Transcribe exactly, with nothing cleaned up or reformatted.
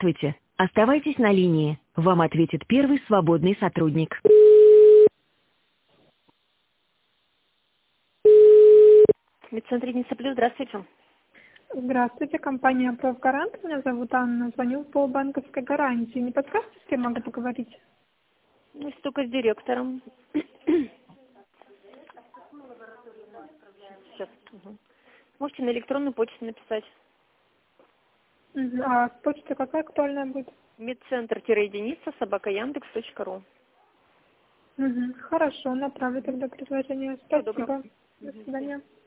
Здравствуйте. Оставайтесь на линии. Вам ответит первый свободный сотрудник. Медцентр Единица Плюс, здравствуйте. Здравствуйте, компания «Профгарант». Меня зовут Анна. Звоню по банковской гарантии. Не подскажете, с кем могу поговорить? Ну, только с директором. Сейчас. Угу. Можете на электронную почту написать. Мгм. А почта какая актуальная будет? Медцентр-единица собака яндекс точка ру. Мгм. Хорошо, направлю тогда предложение. Всего доброго. Спасибо. До свидания.